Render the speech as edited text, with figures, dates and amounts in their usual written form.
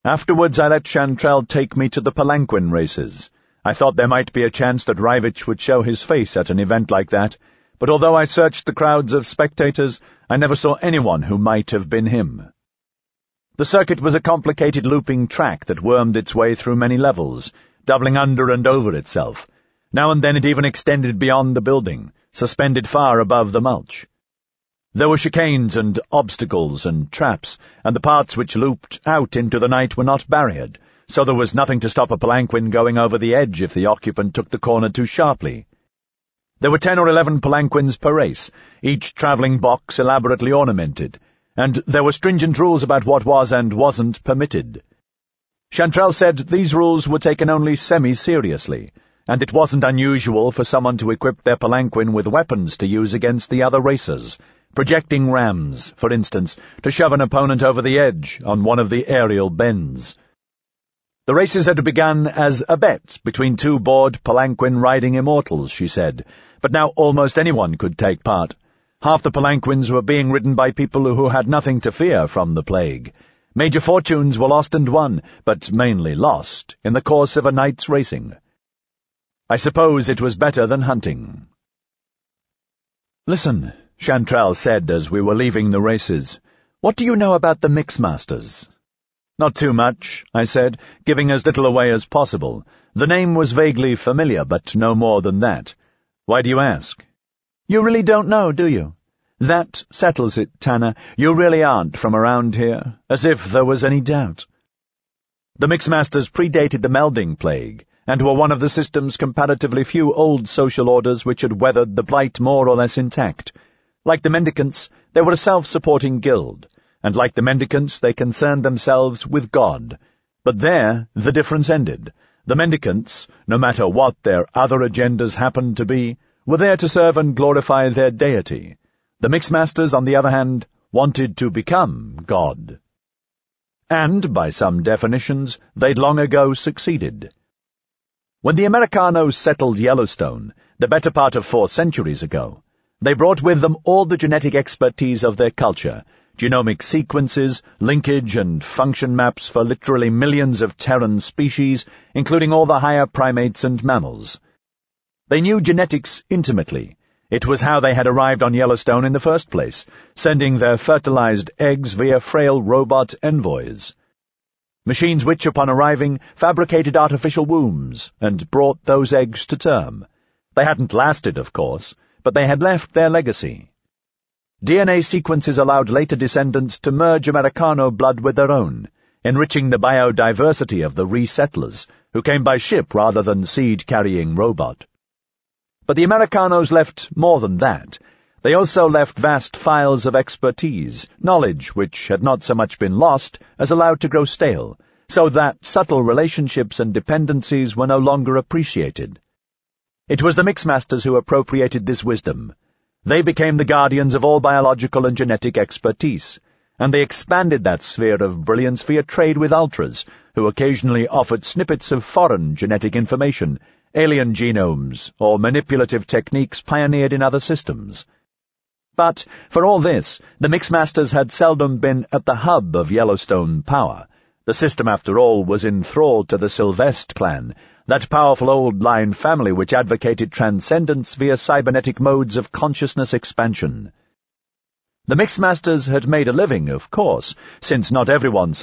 Afterwards I let Chantrelle take me to the palanquin races. I thought there might be a chance that Rivich would show his face at an event like that, but although I searched the crowds of spectators, I never saw anyone who might have been him. The circuit was a complicated looping track that wormed its way through many levels, doubling under and over itself. Now and then it even extended beyond the building, suspended far above the mulch. There were chicanes and obstacles and traps, and the parts which looped out into the night were not barriered, so there was nothing to stop a palanquin going over the edge if the occupant took the corner too sharply. There were 10 or 11 palanquins per race, each travelling box elaborately ornamented, and there were stringent rules about what was and wasn't permitted. Chantrelle said these rules were taken only semi-seriously, and it wasn't unusual for someone to equip their palanquin with weapons to use against the other racers, projecting rams, for instance, to shove an opponent over the edge on one of the aerial bends. The races had begun as a bet between 2 bored palanquin-riding immortals, she said, but now almost anyone could take part. Half the palanquins were being ridden by people who had nothing to fear from the plague. Major fortunes were lost and won, but mainly lost, in the course of a night's racing. I suppose it was better than hunting. "Listen," Chantrelle said as we were leaving the races, "what do you know about the Mixmasters?" "Not too much," I said, giving as little away as possible. The name was vaguely familiar, but no more than that. "Why do you ask?" "You really don't know, do you?" "That settles it, Tanner. You really aren't from around here, as if there was any doubt." The Mixmasters predated the melding plague, and were one of the system's comparatively few old social orders which had weathered the blight more or less intact. Like the Mendicants, they were a self-supporting guild, and like the Mendicants they concerned themselves with God. But there the difference ended. The Mendicants, no matter what their other agendas happened to be, were there to serve and glorify their deity. The Mixmasters, on the other hand, wanted to become God. And, by some definitions, they'd long ago succeeded. When the Americanos settled Yellowstone, the better part of 4 centuries ago, they brought with them all the genetic expertise of their culture, genomic sequences, linkage and function maps for literally millions of Terran species, including all the higher primates and mammals. They knew genetics intimately. It was how they had arrived on Yellowstone in the first place, sending their fertilized eggs via frail robot envoys. Machines which, upon arriving, fabricated artificial wombs and brought those eggs to term. They hadn't lasted, of course, but they had left their legacy. DNA sequences allowed later descendants to merge Americano blood with their own, enriching the biodiversity of the resettlers, who came by ship rather than seed-carrying robot. But the Americanos left more than that. They also left vast files of expertise, knowledge which had not so much been lost as allowed to grow stale, so that subtle relationships and dependencies were no longer appreciated. It was the Mixmasters who appropriated this wisdom. They became the guardians of all biological and genetic expertise, and they expanded that sphere of brilliance via trade with Ultras, who occasionally offered snippets of foreign genetic information, alien genomes, or manipulative techniques pioneered in other systems. But, for all this, the Mixmasters had seldom been at the hub of Yellowstone power. The system, after all, was enthralled to the Sylvest clan, that powerful old-line family which advocated transcendence via cybernetic modes of consciousness expansion. The Mixmasters had made a living, of course, since not everyone